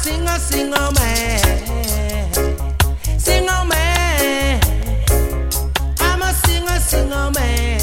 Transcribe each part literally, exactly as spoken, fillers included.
singer, singer man. Singer man. I'm a singer, singer man.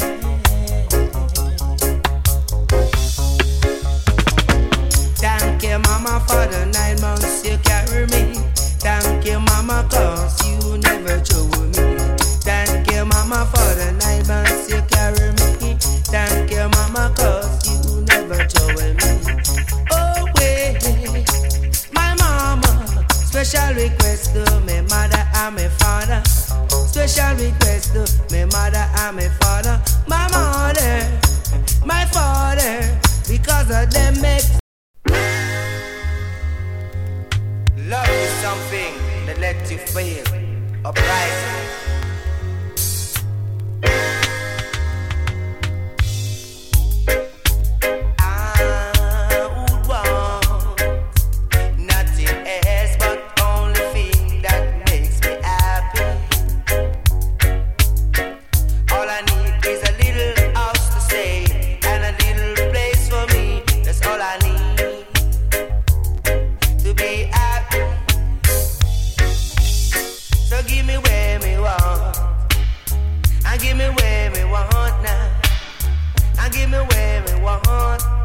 Thank you, mama, for the nine months you carry me. Thank you, mama, cause you never throw me. Thank you, mama, for the nine months you carry me. Thank you, mama, cause you never throw me. Oh, wait, my mama. Special request to my mother and my father. Special request to my mother and my father. My mother, my father, because of them make. Love is something that lets you feel uprising. Give me where me want now. And give me where me want.